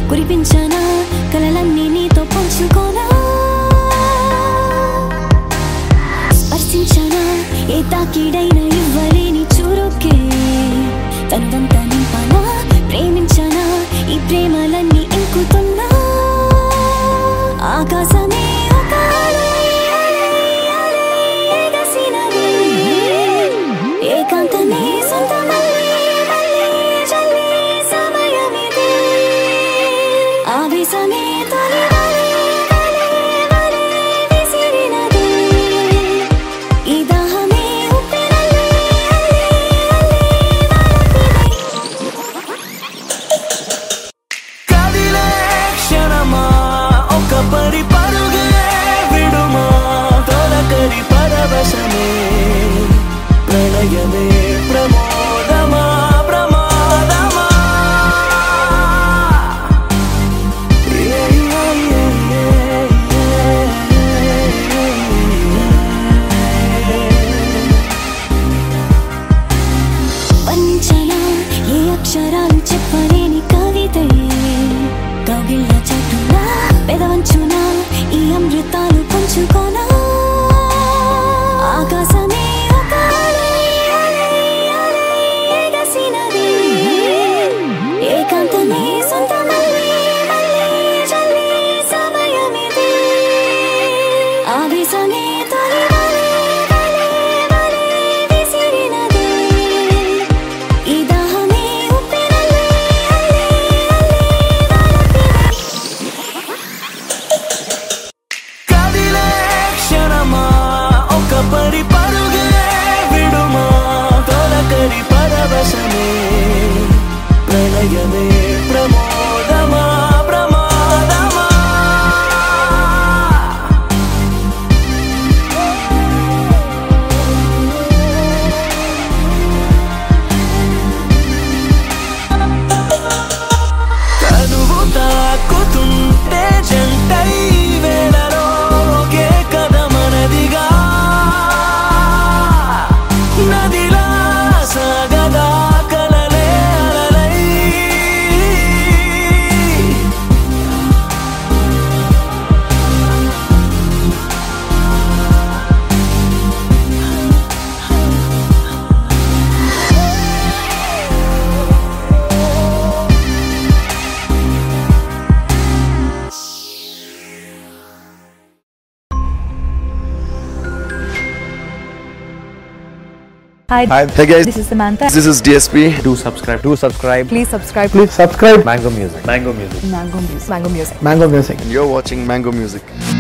కురిపించనా కలలన్నీ నీతో పంచుకోనా స్పర్శించనా ఏ తాకిడైనా ఇవ్వలేని చురుకే తనువంతా నింపనా ప్రేమించనా ఈ ప్రేమలన్నీ ఇంకుతున్నా ఆకాశమే ఒక ఎగసినది ఏకాంతమే సొంతమల్లే మల్లే జల్లే సమయమిది ఆవేశమే తొలి వలే వలే వలే విసిరినది ఈ దాహమే ఉప్పెనల్లే అల్లే అల్లే కదిలే క్షణమా ఒక పరి పరుగే విడుమా తొలకరి పరవశమే ప్రళయమే ప్రమోదమా ప్రమాదమా వర్ణించనా ఏ అక్షరాలు చెప్పలేని కవితయే కౌగిళ్ళ చాటునా పెదవంచునా ఈ అమృతాలు పంచుకోనా ఆకాశమే ఒక ఎగసినది ఏకాంతమే సొంతమల్లే మల్లే జల్లే సమయమిది ఆవేశమే తొలి వలే వలే వలే విసిరినది ఈ దాహమే ఉప్పెనల్లే అల్లే కదిలే క్షణమా ఒక పరి పరుగే విడుమా తొలకరి పరవశమే ప్రళయమే ప్రమోదమా ప్రమాదమా తనువు తాకుతుంటే జంటై వేళలో ఒకే కథ మనదిగా నదిలా సాగదా కలలే అలలై Hi. Hey guys, This is Samantha. this is DSP. Do subscribe. Please subscribe. Please subscribe. Mango Music. Mango Music. Mango Music. Mango Music. Mango Music. And you're watching Mango Music.